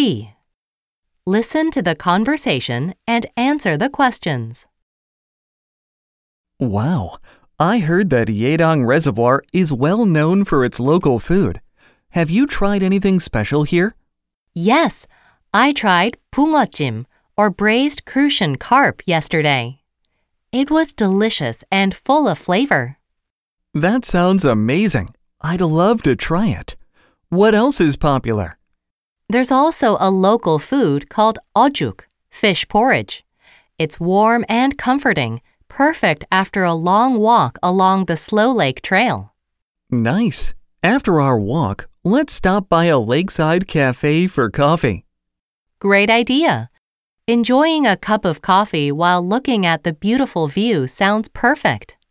B. Listen to the conversation and answer the questions. Wow, I heard that Yeadong Reservoir is well known for its local food. Have you tried anything special here? Yes, I tried 붕어찜 or braised crucian carp yesterday. It was delicious and full of flavor. That sounds amazing. I'd love to try it. What else is popular? There's also a local food called 어죽, fish porridge. It's warm and comforting, perfect after a long walk along the Slow Lake Trail. Nice. After our walk, let's stop by a lakeside cafe for coffee. Great idea! Enjoying a cup of coffee while looking at the beautiful view sounds perfect.